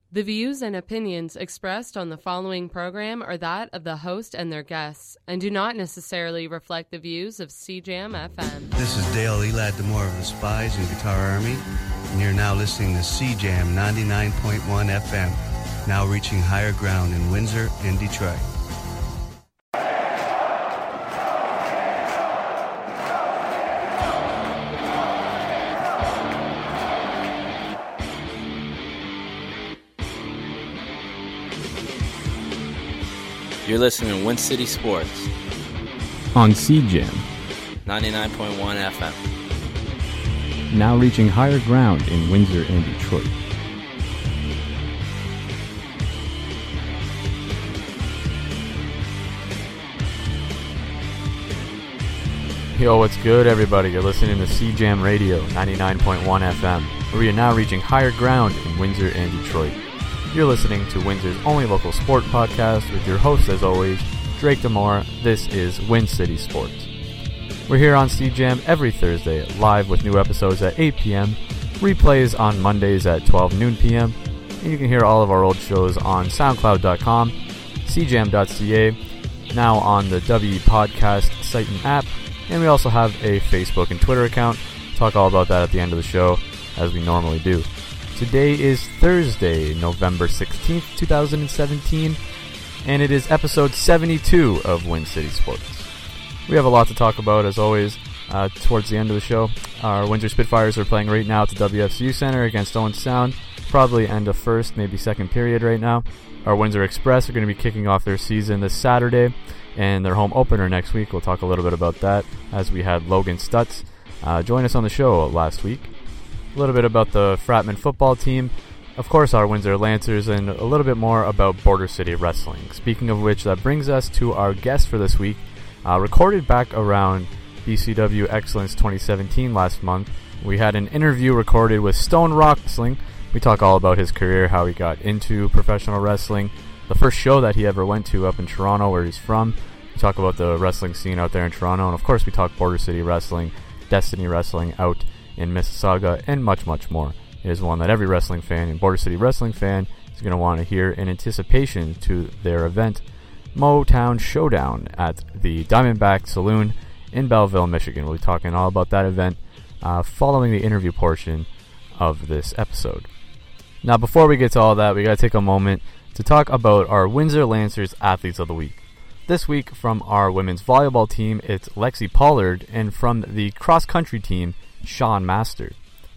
The views and opinions expressed on the following program are that of the host and their guests, and do not necessarily reflect the views of CJAM FM. This is Dale Elad Demore of the Spies and Guitar Army, and you're now listening to CJAM 99.1 FM, now reaching higher ground in Windsor and Detroit. You're listening to Win City Sports on CJAM 99.1 FM. Now reaching higher ground in Windsor and Detroit. Yo, what's good, everybody? You're listening to CJAM Radio 99.1 FM, where we are now reaching higher ground in Windsor and Detroit. You're listening to Windsor's only local sport podcast with your host, as always, Drake Demore. This is Win City Sports. We're here on CJAM every Thursday, live with new episodes at 8 p.m., replays on Mondays at 12 noon p.m., and you can hear all of our old shows on SoundCloud.com, CJAM.ca, now on the WE Podcast site and app, and we also have a Facebook and Twitter account. Talk all about that at the end of the show, as we normally do. Today is Thursday, November 16th, 2017, and it is episode 72 of Win City Sports. We have a lot to talk about, as always, towards the end of the show. Our Windsor Spitfires are playing right now at the WFCU Center against Owen Sound, probably end of first, maybe second period right now. Our Windsor Express are going to be kicking off their season this Saturday, and their home opener next week. We'll talk a little bit about that, as we had Logan Stutz join us on the show last week. A little bit about the Fratman football team, of course our Windsor Lancers, and a little bit more about Border City Wrestling. Speaking of which, that brings us to our guest for this week. Recorded back around BCW Excellence 2017 last month, we had an interview recorded with Stone Rock Wrestling. We talk all about his career, how he got into professional wrestling, the first show that he ever went to up in Toronto, where he's from. We talk about the wrestling scene out there in Toronto, and of course we talk Border City Wrestling, Destiny Wrestling out in Mississauga, and much, much more. It is one that every wrestling fan and Border City Wrestling fan is going to want to hear in anticipation to their event, Motown Showdown, at the Diamondback Saloon in Belleville, Michigan. We'll be talking all about that event following the interview portion of this episode. Now, before we get to all that, we got to take a moment to talk about our Windsor Lancers Athletes of the Week. This week, from our women's volleyball team, it's Lexi Pollard, and from the cross-country team, Sean Master.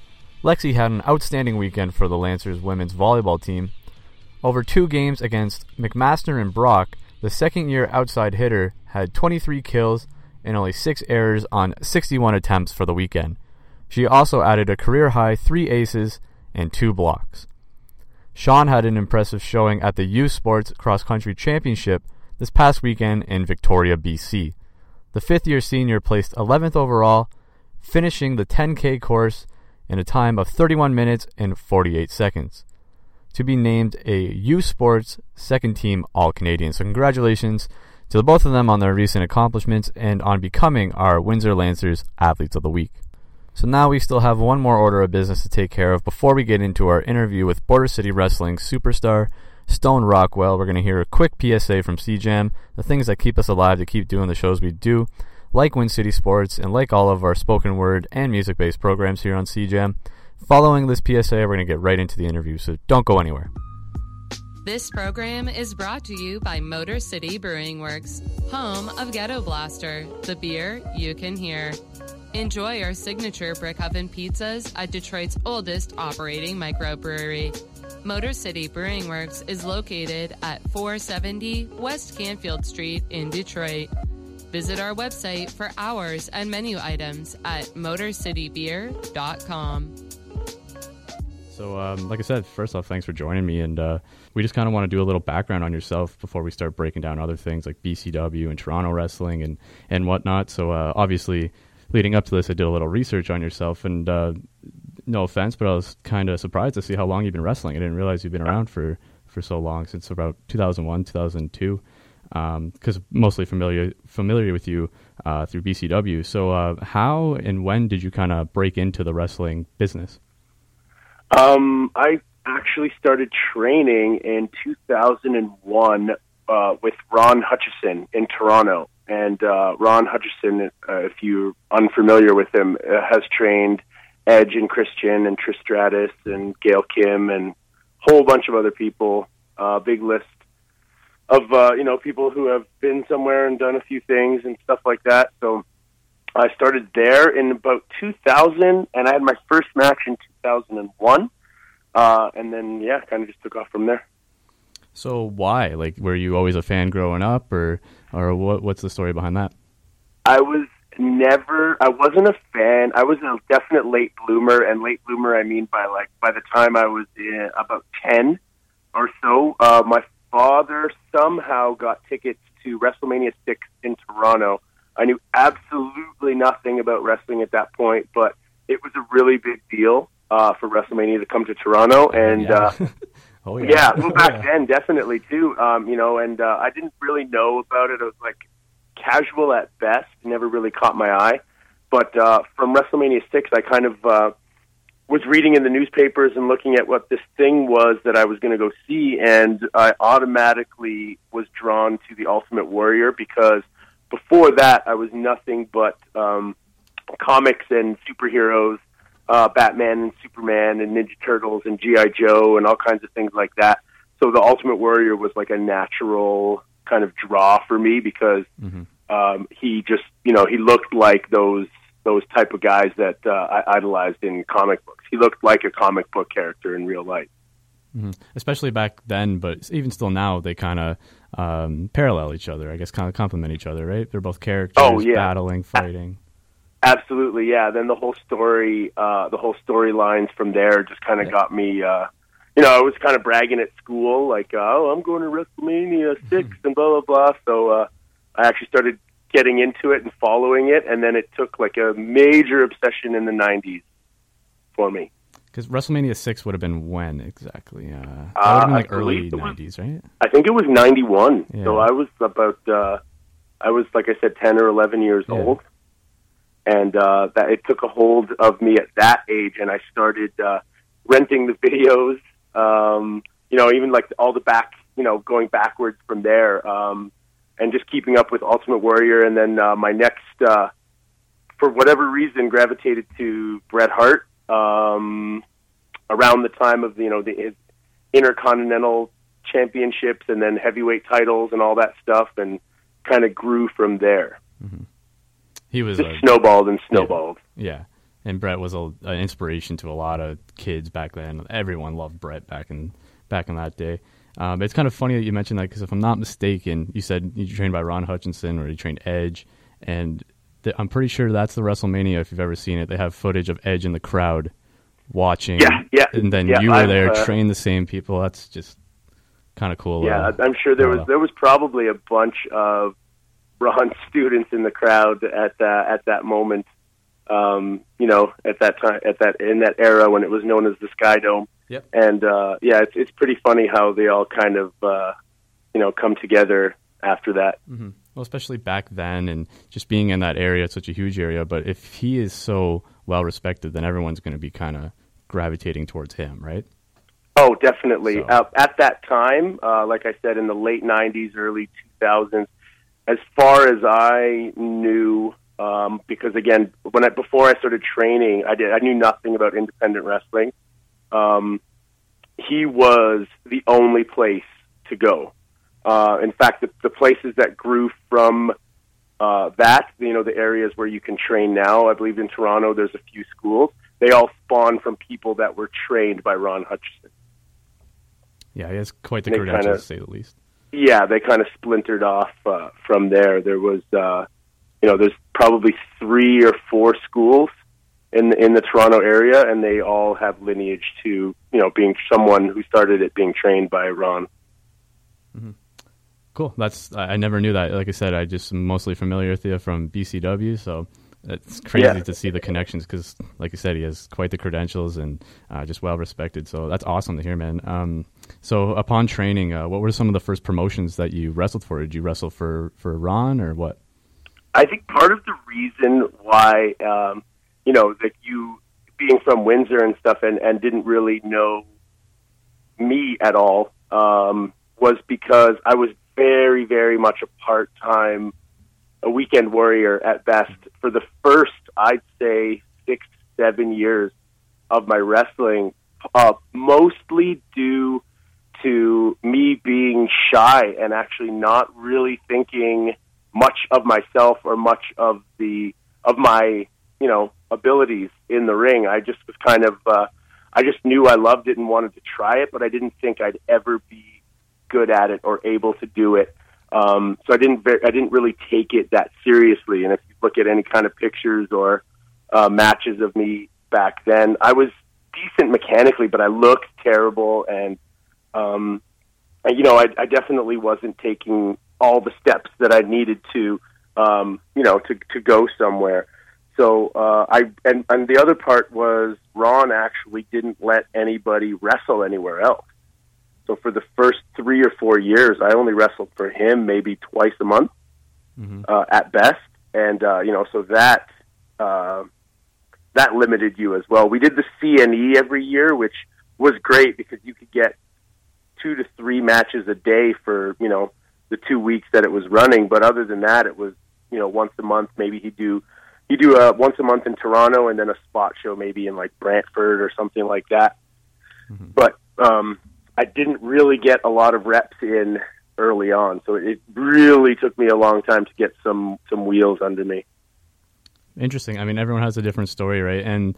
Lexi had an outstanding weekend for the Lancers women's volleyball team. Over 2 games against McMaster and Brock, the second-year outside hitter had 23 kills and only 6 errors on 61 attempts for the weekend. She also added a career-high 3 aces and 2 blocks. Sean had an impressive showing at the Youth Sports Cross Country Championship this past weekend in Victoria, BC. The 5th-year senior placed 11th overall, finishing the 10K course in a time of 31 minutes and 48 seconds, to be named a Youth Sports Second Team All-Canadian. So congratulations to the both of them on their recent accomplishments and on becoming our Windsor Lancers Athletes of the Week. So now we still have one more order of business to take care of before we get into our interview with Border City Wrestling superstar Stone Rockwell. We're going to hear a quick PSA from CJAM, the things that keep us alive to keep doing the shows we do, like Win City Sports, and like all of our spoken word and music-based programs here on CJAM. Following this PSA, we're going to get right into the interview, so don't go anywhere. This program is brought to you by Motor City Brewing Works, home of Ghetto Blaster, the beer you can hear. Enjoy our signature brick oven pizzas at Detroit's oldest operating microbrewery. Motor City Brewing Works is located at 470 West Canfield Street in Detroit. Visit our website for hours and menu items at motorcitybeer.com. So, like I said, first off, thanks for joining me, and we just kind of want to do a little background on yourself before we start breaking down other things like BCW and Toronto wrestling and whatnot. So, obviously, leading up to this, I did a little research on yourself, and no offense, but I was kind of surprised to see how long you've been wrestling. I didn't realize you've been around for so long, since about 2001, 2002. Because mostly familiar with you through BCW. So how and when did you kind of break into the wrestling business? I actually started training in 2001 with Ron Hutchison in Toronto. And Ron Hutchison, if you're unfamiliar with him, has trained Edge and Christian and Trish Stratus and Gail Kim and a whole bunch of other people. Big list of people who have been somewhere and done a few things and stuff like that. So I started there in about 2000, and I had my first match in 2001. And then, kind of just took off from there. So why? Like, were you always a fan growing up, or what's the story behind that? I wasn't a fan. I was a definite late bloomer, and late bloomer I mean by the time I was about 10 or so. My father somehow got tickets to WrestleMania 6 in Toronto. I knew absolutely nothing about wrestling at that point, but it was a really big deal for WrestleMania to come to Toronto, and well, back then definitely too. And I didn't really know about it. It was like casual at best, never really caught my eye. But from WrestleMania 6, I kind of was reading in the newspapers and looking at what this thing was that I was going to go see, and I automatically was drawn to the Ultimate Warrior because before that I was nothing but comics and superheroes. Batman and Superman and Ninja Turtles and G.I. Joe and all kinds of things like that. So the Ultimate Warrior was like a natural kind of draw for me because he just, he looked like those type of guys that I idolized in comic books. He looked like a comic book character in real life. Mm-hmm. Especially back then, but even still now, they kind of parallel each other, I guess, kind of complement each other, right? They're both characters, battling, fighting. Absolutely, yeah. Then the whole storylines from there just kind of got me. I was kind of bragging at school, like, I'm going to WrestleMania 6 and blah blah blah. So I actually started getting into it and following it, and then it took like a major obsession in the '90s for me. Because WrestleMania 6 would have been when exactly? That would have been like early '90s, right? I think it was '91. Yeah. So I was like I said, 10 or 11 years old. And that it took a hold of me at that age, and I started renting the videos. Even like all the back, going backwards from there, and just keeping up with Ultimate Warrior. And then my next, for whatever reason, gravitated to Bret Hart around the time of his Intercontinental Championships and then heavyweight titles and all that stuff, and kind of grew from there. Mm-hmm. He was just snowballed and snowballed. Yeah. And Bret was an inspiration to a lot of kids back then. Everyone loved Bret back in that day. It's kind of funny that you mentioned that because if I'm not mistaken, you said you trained by Ron Hutchinson or you trained Edge, and I'm pretty sure that's the WrestleMania, if you've ever seen it. They have footage of Edge in the crowd watching. Yeah. And then you were there, trained the same people. That's just kind of cool. Yeah, I'm sure there was probably a bunch of Ron students in the crowd at that moment, at that time, in that era when it was known as the Sky Dome. Yep. And it's pretty funny how they all kind of come together after that. Mm-hmm. Well, especially back then, and just being in that area, it's such a huge area. But if he is so well respected, then everyone's going to be kind of gravitating towards him, right? Oh, definitely. So. At that time, like I said, in the late '90s, early 2000s. As far as I knew, because again, before I started training, I knew nothing about independent wrestling. He was the only place to go. In fact, the places that grew from the areas where you can train now, I believe in Toronto, there's a few schools. They all spawned from people that were trained by Ron Hutchison. Yeah, he has quite the credentials, to say the least. Yeah, they kind of splintered off from there. There was, there's probably 3 or 4 schools in the Toronto area, and they all have lineage to, being someone who started it being trained by Ron. Mm-hmm. Cool. I never knew that. Like I said, I just am mostly familiar with you from BCW, so it's crazy to see the connections because, like you said, he has quite the credentials and just well respected. So that's awesome to hear, man. So upon training, what were some of the first promotions that you wrestled for? Did you wrestle for Ron or what? I think part of the reason why, that you being from Windsor and stuff and didn't really know me at all was because I was very, very much a weekend warrior at best for the first, I'd say, 6-7 years of my wrestling, mostly due to me being shy and actually not really thinking much of myself or much of my, abilities in the ring. I just was kind of, I just knew I loved it and wanted to try it, but I didn't think I'd ever be good at it or able to do it. So I didn't really take it that seriously. And if you look at any kind of pictures or matches of me back then, I was decent mechanically, but I looked terrible. And I definitely wasn't taking all the steps that I needed to go somewhere. So and the other part was Ron actually didn't let anybody wrestle anywhere else. So for the first 3 or 4 years, I only wrestled for him maybe twice a month at best. And, so that limited you as well. We did the CNE every year, which was great because you could get 2 to 3 matches a day for, the 2 weeks that it was running. But other than that, it was, once a month. Maybe he'd do once a month in Toronto and then a spot show maybe in like Brantford or something like that. Mm-hmm. But I didn't really get a lot of reps in early on, so it really took me a long time to get some wheels under me. Interesting. I mean, everyone has a different story, right? And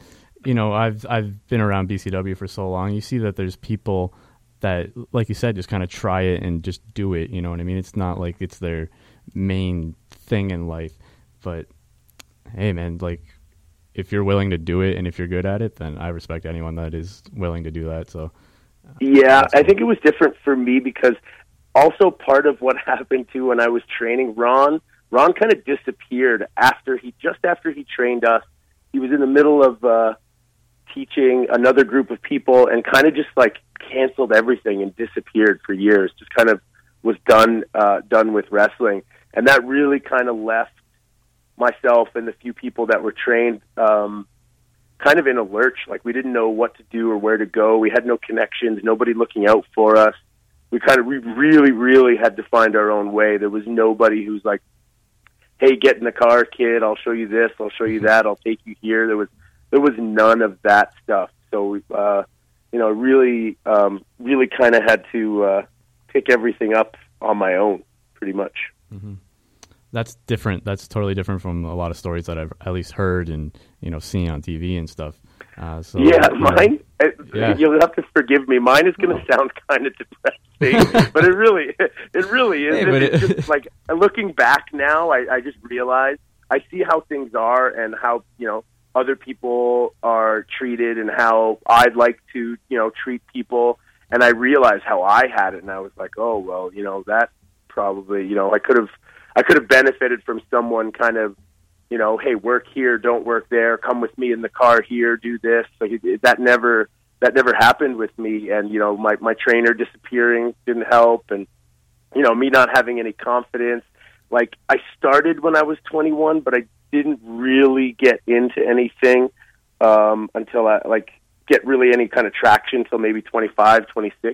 I've been around BCW for so long. You see that there's people that, like you said, just kind of try it and just do it. You know what I mean? It's not like it's their main thing in life, but hey, man, like if you're willing to do it and if you're good at it, then I respect anyone that is willing to do that. So yeah, I think it was different for me because also part of what happened too when I was training Ron kind of disappeared after he trained us. He was in the middle of teaching another group of people and kind of just like canceled everything and disappeared for years. Just kind of was done with wrestling, and that really kind of left myself and the few people that were trained kind of in a lurch. Like we didn't know what to do or where to go. We had no connections, nobody looking out for us. We really, really had to find our own way. There was nobody who's like, hey, get in the car, kid. I'll show you this. I'll show you that. I'll take you here. There was none of that stuff. So we, really kind of had to pick everything up on my own, pretty much. Mm-hmm. That's different. That's totally different from a lot of stories that I've at least heard and seen on TV and stuff. Mine. You'll have to forgive me. Mine is going to sound kind of depressing, but it really is. Hey, it's just like looking back now, I just realize I see how things are and how other people are treated and how I'd like to treat people, and I realize how I had it, and I was like, oh well, that probably I could have benefited from someone kind of, hey, work here, don't work there, come with me in the car here, do this. Like that never happened with me. And, my trainer disappearing didn't help. And, me not having any confidence. Like I started when I was 21, but I didn't really get into anything until I get really any kind of traction until maybe 25, 26.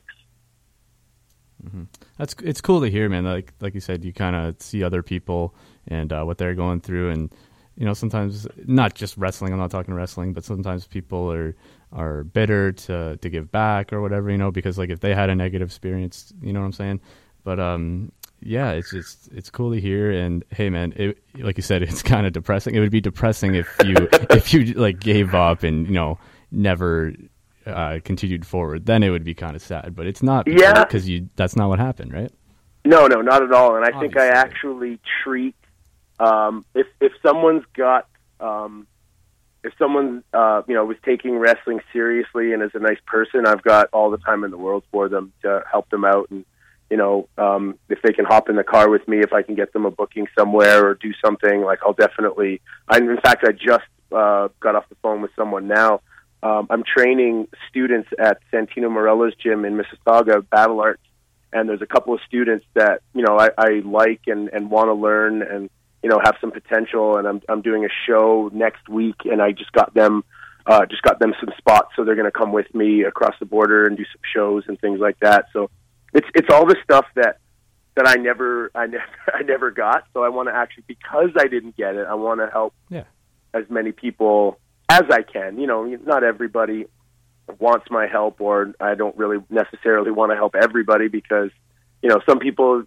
Mm-hmm. It's cool to hear, man. Like you said, you kind of see other people and what they're going through, and sometimes not just wrestling. I'm not talking wrestling, but sometimes people are bitter to give back or whatever, because like if they had a negative experience, you know what I'm saying. But yeah, it's cool to hear. And hey, man, like you said, it's kind of depressing. It would be depressing if you like gave up and never continued forward. Then it would be kind of sad, but it's not because that's not what happened, right? No, not at all. And I think I actually treat if someone's got if someone was taking wrestling seriously and is a nice person, I've got all the time in the world for them to help them out. And if they can hop in the car with me, if I can get them a booking somewhere or do something, like I'll definitely. In fact, I just got off the phone with someone now. I'm training students at Santino Morella's gym in Mississauga, Battle Arts, and there's a couple of students that I like and want to learn and have some potential. And I'm doing a show next week, and I just got them just got them some spots, so they're going to come with me across the border and do some shows and things like that. So it's all the stuff that I never got. So I want to actually, because I didn't get it, I want to help as many people as I can. You know, not everybody wants my help, or I don't really necessarily want to help everybody, because, you know, some people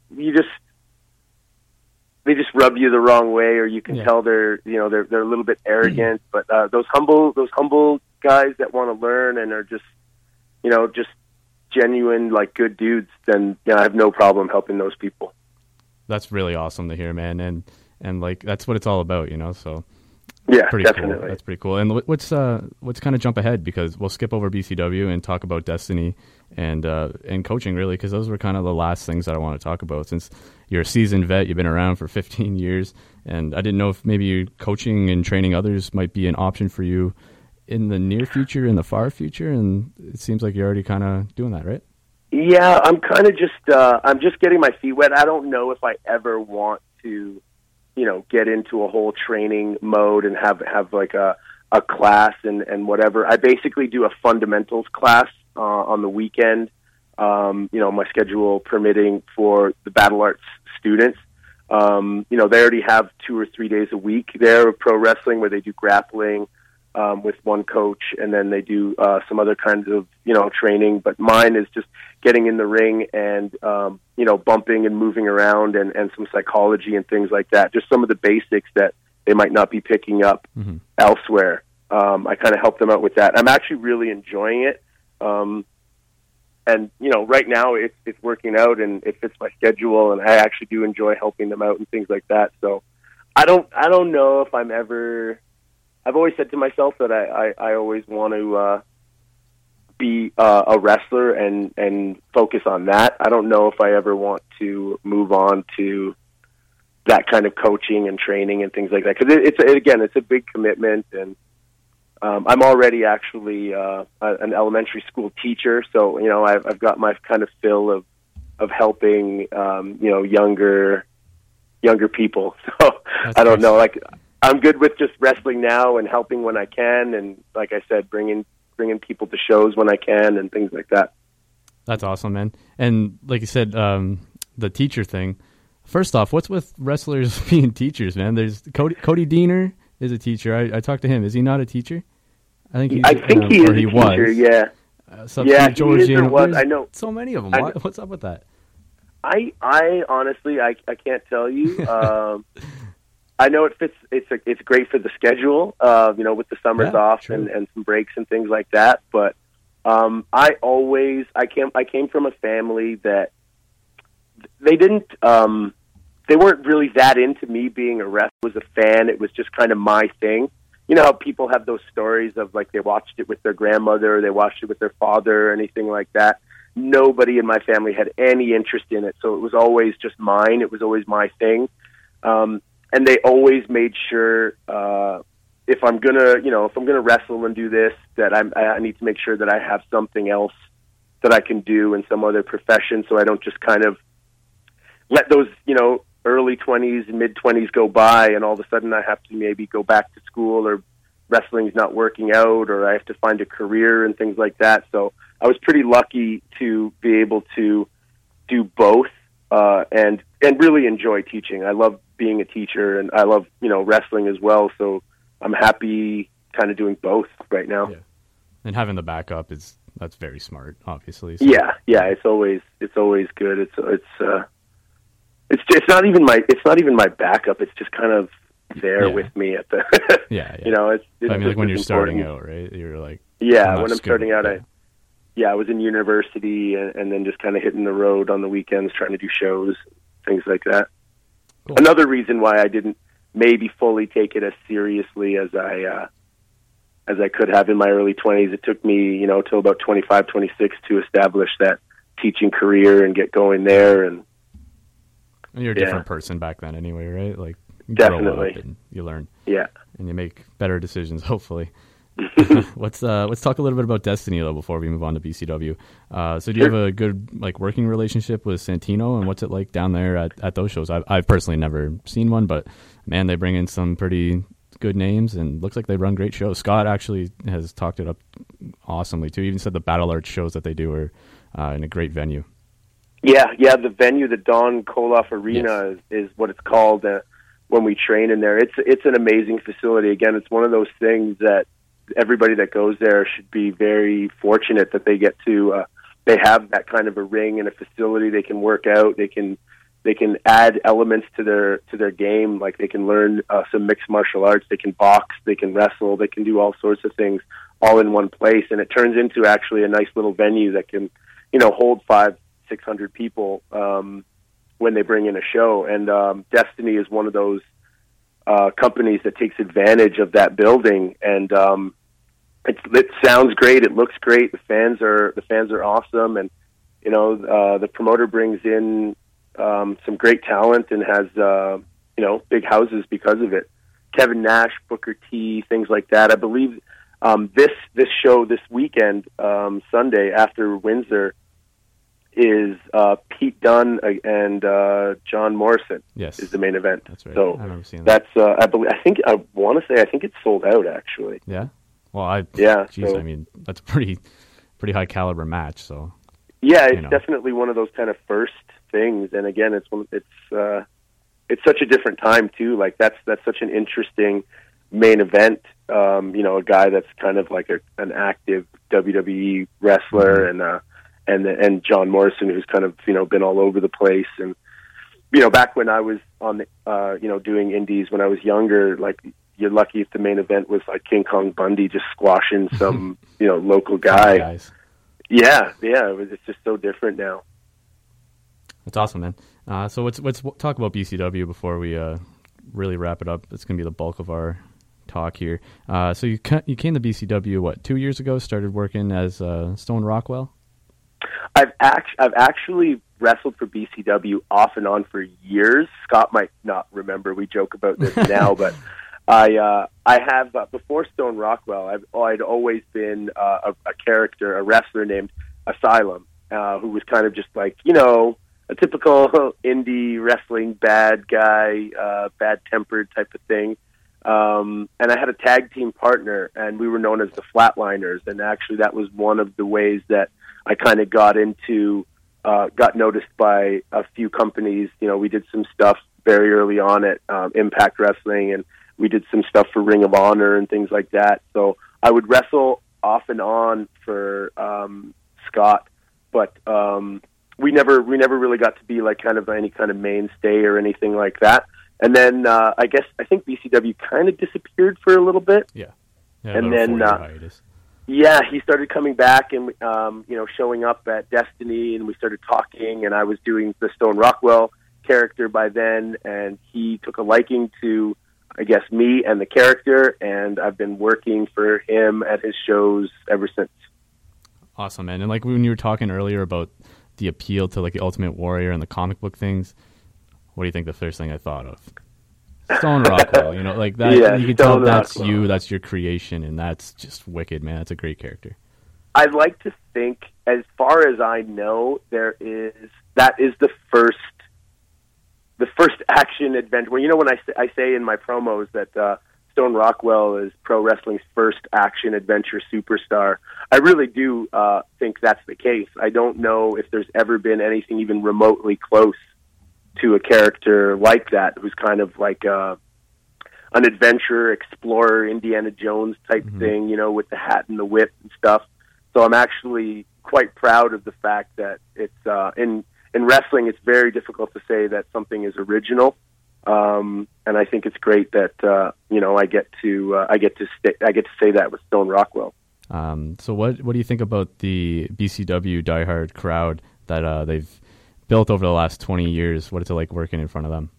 they just rub you the wrong way, or you can tell they're a little bit arrogant. But those humble guys that want to learn and are just genuine, like, good dudes, then I have no problem helping those people. That's really awesome to hear, man. And like, that's what it's all about, you know. So yeah, pretty definitely. Cool. That's pretty cool. And let's kind of jump ahead, because we'll skip over BCW and talk about Destiny and coaching, really, because those were kind of the last things that I want to talk about. Since you're a seasoned vet, you've been around for 15 years, and I didn't know if maybe coaching and training others might be an option for you in the near future, in the far future, and it seems like you're already kind of doing that, right? Yeah, I'm kind of I'm just getting my feet wet. I don't know if I ever want to, you know, get into a whole training mode and have like a class and whatever. I basically do a fundamentals class on the weekend, you know, my schedule permitting, for the Battle Arts students. You know, they already have 2 or 3 days a week there of pro wrestling, where they do grappling with one coach, and then they do some other kinds of, you know, training. But mine is just getting in the ring and, you know, bumping and moving around and some psychology and things like that. Just some of the basics that they might not be picking up elsewhere. I kind of help them out with that. I'm actually really enjoying it. And, you know, right now it's working out and it fits my schedule, and I actually do enjoy helping them out and things like that. So I don't know if I'm ever, I've always said to myself that I always want to be a wrestler and focus on that. I don't know if I ever want to move on to that kind of coaching and training and things like that, because it's a big commitment. And I'm already actually an elementary school teacher, so, you know, I've got my kind of fill of helping you know, younger people. So that's I don't know, like, I'm good with just wrestling now and helping when I can, and like I said, bringing people to shows when I can and things like that. That's awesome, man. And like you said, the teacher thing. First off, what's with wrestlers being teachers, man? There's Cody Deaner is a teacher. I talked to him. Is he not a teacher? I think he is a teacher. Yeah. Georgian. I know so many of them. What's up with that? I honestly I can't tell you. I know it fits. It's great for the schedule. You know, with the summers off and some breaks and things like that. But I came from a family that they didn't. They weren't really that into me being a wrestler. I was a fan. It was just kind of my thing. You know how people have those stories of, like, they watched it with their grandmother, or they watched it with their father, or anything like that. Nobody in my family had any interest in it, so it was always just mine. It was always my thing. And they always made sure if I'm gonna wrestle and do this, that I need to make sure that I have something else that I can do in some other profession, so I don't just kind of let those, you know, early 20s and mid-20s go by, and all of a sudden I have to maybe go back to school, or wrestling's not working out, or I have to find a career and things like that. So I was pretty lucky to be able to do both and really enjoy teaching. I love being a teacher, and I love, you know, wrestling as well. So I'm happy kind of doing both right now. Yeah. And having the backup that's very smart, obviously. So. Yeah, it's always good. It's not even my backup. It's just kind of there with me at the. You know, it's I mean, like when you're starting out, right? You're like. Yeah, when I'm starting out, I was in university and then just kind of hitting the road on the weekends, trying to do shows, things like that. Cool. Another reason why I didn't maybe fully take it as seriously as I could have in my early 20s. It took me, you know, till about 25, 26 to establish that teaching career and get going there. And you're a different person back then anyway, right? Like, you definitely grow up and you learn. Yeah. And you make better decisions, hopefully. Let's talk a little bit about Destiny, though, before we move on to BCW. So do you have a good, like, working relationship with Santino, and what's it like down there at those shows? I've personally never seen one, but man, they bring in some pretty good names, and looks like they run great shows. Scott actually has talked it up awesomely too. He even said the Battle Arts shows that they do are in a great venue. Yeah, the venue, the Don Koloff Arena, is what it's called when we train in there. It's an amazing facility. Again, it's one of those things that everybody that goes there should be very fortunate that they get to. They have that kind of a ring and a facility. They can work out. They can add elements to their game. Like they can learn some mixed martial arts. They can box. They can wrestle. They can do all sorts of things all in one place. And it turns into actually a nice little venue that can, hold 500-600 people when they bring in a show. And Destiny is one of those companies that takes advantage of that building. And it sounds great. It looks great. The fans are awesome. And the promoter brings in some great talent and has big houses because of it. Kevin Nash, Booker T, things like that. I believe this show this weekend, Sunday after Windsor, is Pete Dunne and John Morrison. Yes, is the main event. That's right. So I remember seeing that. That's I want to say it's sold out actually. Yeah. Well, I mean that's a pretty high caliber match. So yeah, it's definitely one of those kind of first things. And again, it's such a different time too. Like that's such an interesting main event. A guy that's kind of like an active WWE wrestler, and John Morrison, who's kind of been all over the place. And back when I was on the doing indies when I was younger, like you're lucky if the main event was like King Kong Bundy just squashing some local guy. Yeah, it's just so different now. That's awesome, man. So let's talk about BCW before we really wrap it up. It's going to be the bulk of our talk here. So you came to BCW 2 years ago? Started working as Stone Rockwell. I've actually wrestled for BCW off and on for years. Scott might not remember. We joke about this now, but I have before Stone Rockwell. I'd always been a character, a wrestler named Asylum, who was kind of just like a typical indie wrestling bad guy, bad-tempered type of thing. And I had a tag team partner, and we were known as the Flatliners. And actually, that was one of the ways that I kind of got noticed by a few companies. We did some stuff very early on at Impact Wrestling, and we did some stuff for Ring of Honor and things like that. So I would wrestle off and on for Scott, but we never really got to be like kind of any kind of mainstay or anything like that. And then I think BCW kind of disappeared for a little bit. Yeah and then he started coming back and showing up at Destiny, and we started talking. And I was doing the Stone Rockwell character by then, and he took a liking to, I guess, me and the character, and I've been working for him at his shows ever since. Awesome, man. And like when you were talking earlier about the appeal to like the Ultimate Warrior and the comic book things, what do you think the first thing I thought of? Stone Rockwell, like that. Yeah, you can tell that's Rockwell. You, that's your creation, and that's just wicked, man. That's a great character. I'd like to think, as far as I know, that is the first action adventure. Well, when I say in my promos that Stone Rockwell is pro wrestling's first action adventure superstar, I really do think that's the case. I don't know if there's ever been anything even remotely close to a character like that, who's kind of like an adventurer, explorer, Indiana Jones type thing, with the hat and the whip and stuff. So I'm actually quite proud of the fact that it's in wrestling. It's very difficult to say that something is original, and I think it's great that I get to say that with Stone Rockwell. So what do you think about the BCW diehard crowd that they've built over the last 20 years? What is it like working in front of them?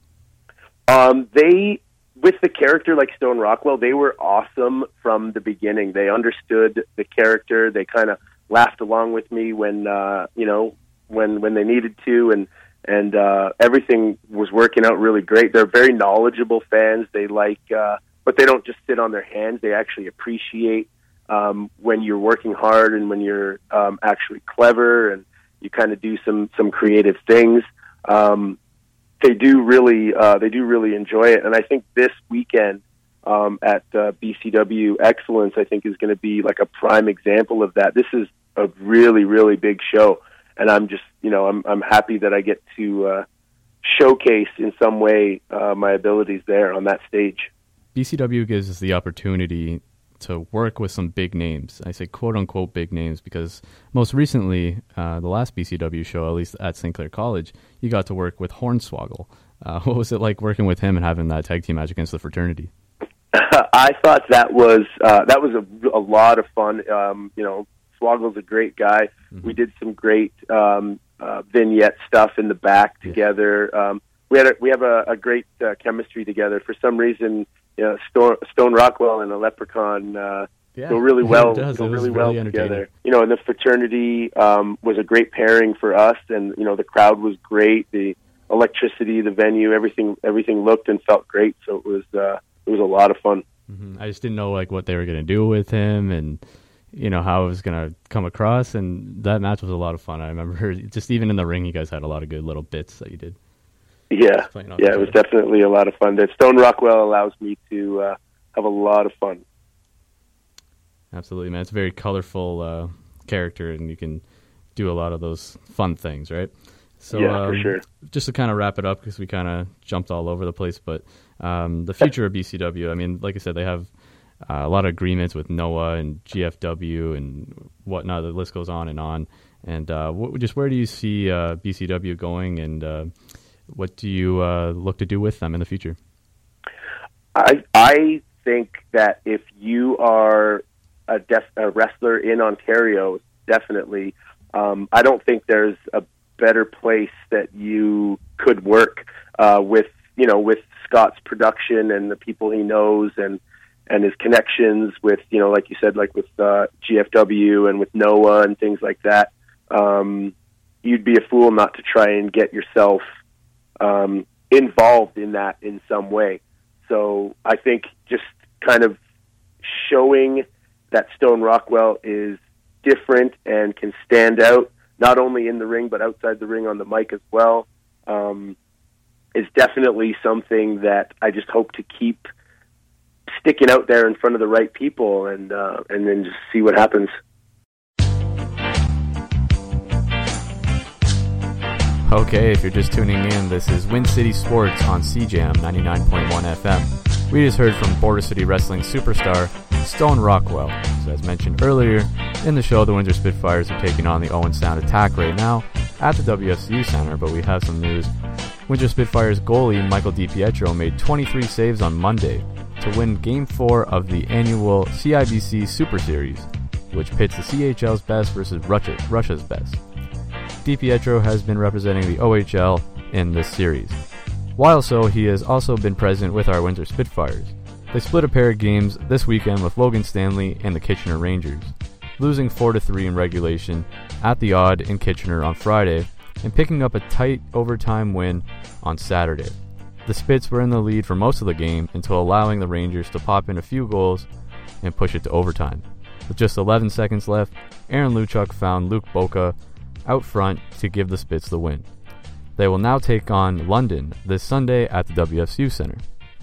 With the character like Stone Rockwell, they were awesome from the beginning. They understood the character. They kind of laughed along with me when they needed to, and everything was working out really great. They're very knowledgeable fans. They but they don't just sit on their hands. They actually appreciate when you're working hard and when you're actually clever and you kind of do some creative things. They do really enjoy it. And I think this weekend at BCW Excellence, I think is going to be like a prime example of that. This is a really, really big show, and I'm just, I'm happy that I get to showcase in some way my abilities there on that stage. BCW gives us the opportunity to work with some big names. I say quote-unquote big names because most recently, the last BCW show, at least at St. Clair College, you got to work with Hornswoggle. What was it like working with him and having that tag team match against the fraternity? I thought that was a lot of fun. Swoggle's a great guy. Mm-hmm. We did some great vignette stuff in the back together. We have a great chemistry together. For some reason, Stone Rockwell and a Leprechaun go really well. Together. And the fraternity was a great pairing for us, and the crowd was great. The electricity, the venue, everything looked and felt great. So it was a lot of fun. Mm-hmm. I just didn't know what they were going to do with him, and how it was going to come across. And that match was a lot of fun. I remember just even in the ring, you guys had a lot of good little bits that you did. Yeah, it was definitely a lot of fun. That Stone Rockwell allows me to have a lot of fun. Absolutely, man. It's a very colorful character, and you can do a lot of those fun things, right? So, for sure. Just to kind of wrap it up, because we kind of jumped all over the place, but the future of BCW, I mean, like I said, they have a lot of agreements with NOAH and GFW and whatnot. The list goes on. And just where do you see BCW going, and what do you look to do with them in the future? I think that if you are a wrestler in Ontario, definitely, I don't think there's a better place that you could work with Scott's production and the people he knows and his connections with, like you said, like with GFW and with NOAH and things like that. You'd be a fool not to try and get yourself involved in that in some way. So I think just kind of showing that Stone Rockwell is different and can stand out, not only in the ring, but outside the ring on the mic as well, is definitely something that I just hope to keep sticking out there in front of the right people and then just see what happens. Okay, if you're just tuning in, this is Win City Sports on CJAM 99.1 FM. We just heard from Border City Wrestling superstar Stone Rockwell. So as mentioned earlier in the show, the Windsor Spitfires are taking on the Owen Sound Attack right now at the WFCU Center, but we have some news. Windsor Spitfires goalie Michael DiPietro made 23 saves on Monday to win Game 4 of the annual CIBC Super Series, which pits the CHL's best versus Russia's best. DiPietro has been representing the OHL in this series. While so, he has also been present with our Windsor Spitfires. They split a pair of games this weekend with Logan Stanley and the Kitchener Rangers, losing 4-3 in regulation at the Odd in Kitchener on Friday and picking up a tight overtime win on Saturday. The Spits were in the lead for most of the game until allowing the Rangers to pop in a few goals and push it to overtime. With just 11 seconds left, Aaron Luchuk found Luke Boca out front to give the Spits the win. They will now take on London this Sunday at the WFCU Center.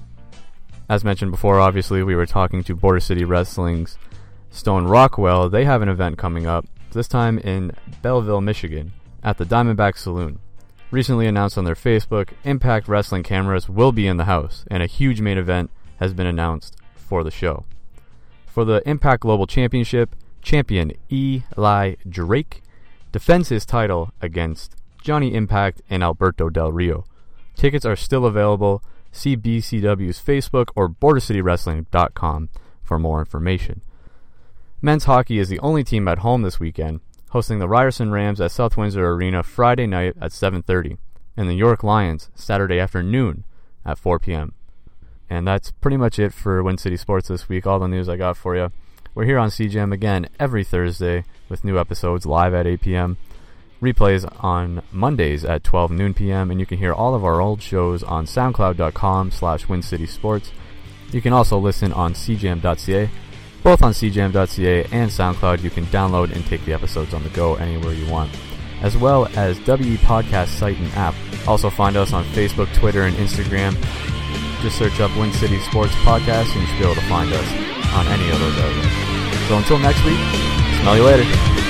As mentioned before, obviously, we were talking to Border City Wrestling's Stone Rockwell. They have an event coming up, this time in Belleville, Michigan, at the Diamondback Saloon. Recently announced on their Facebook, Impact Wrestling cameras will be in the house, and a huge main event has been announced for the show. For the Impact Global Championship, champion Eli Drake defends his title against Johnny Impact and Alberto Del Rio. Tickets are still available. See BCW's Facebook or BorderCityWrestling.com for more information. Men's hockey is the only team at home this weekend, hosting the Ryerson Rams at South Windsor Arena Friday night at 7:30, and the York Lions Saturday afternoon at 4 p.m. And that's pretty much it for Win City Sports this week, all the news I got for you. We're here on CJAM again every Thursday with new episodes live at 8 p.m., replays on Mondays at 12 noon p.m., and you can hear all of our old shows on soundcloud.com/WinCitySports. You can also listen on cjam.ca. Both on cjam.ca and SoundCloud, you can download and take the episodes on the go anywhere you want, as well as WE Podcast site and app. Also find us on Facebook, Twitter, and Instagram. Just search up Win City Sports Podcast and you should be able to find us on any of those outlets. So until next week, smell you later.